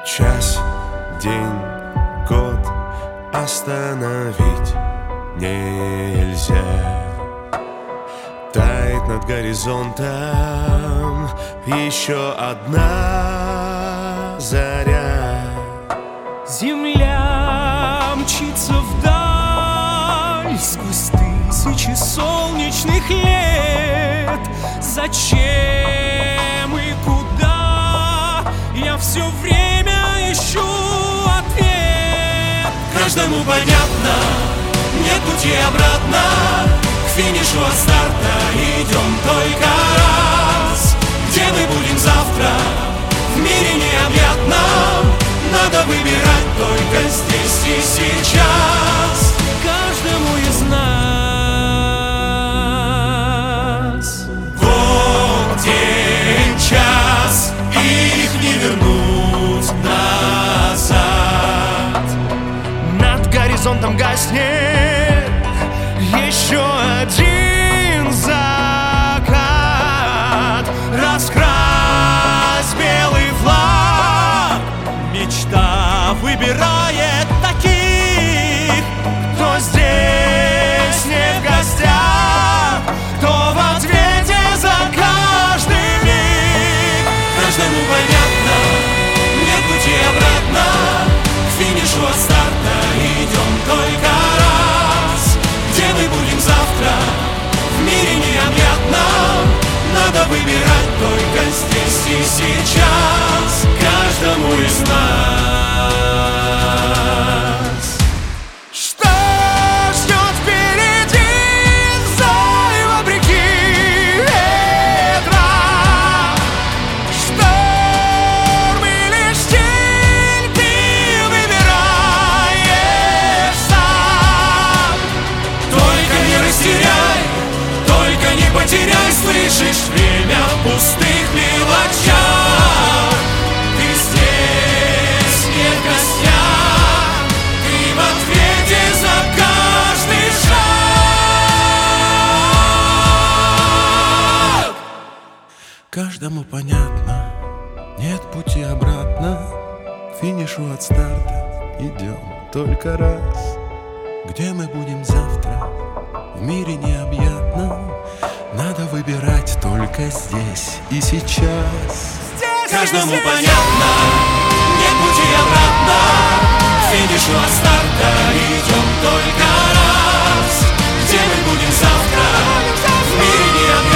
Час, день, год остановить нельзя. Тает над горизонтом еще одна заря. Земля мчится вдаль сквозь тысячи солнечных лет. Зачем и куда? Я все время ищу ответ. Каждому понятно, нет пути обратно. К финишу от старта идем только раз. Где мы будем завтра? В мире необъятном. Надо выбирать только здесь и сейчас. Каждому из нас. Год, день, час, их не вернуть назад. Над горизонтом гаснет еще один закат. Раскрась белый флаг. Мечта выбирает таких, кто здесь не в гостях, кто в ответе за каждый миг. Каждому понятно, нет пути обратно. К финишу от старта идем только раз. Где мы будем завтра? В мире необъятном. Надо выбирать только здесь и сейчас. Каждому из нас. Что ждет впереди, знай вопреки ветра. Шторм или штиль, ты выбираешь сам. Только не растеряй, только не потеряй. Слышишь, время в пустых мелочах. Ты здесь не в гостях. Ты в ответе за каждый шаг. Каждому понятно, нет пути обратно. К финишу от старта идем только раз. Где мы будем завтра? В мире необъятном. Надо выбирать только здесь и сейчас. Каждому понятно, нет пути обратно. К финишу от старта идем только раз. Где мы будем завтра? В мире необъятном.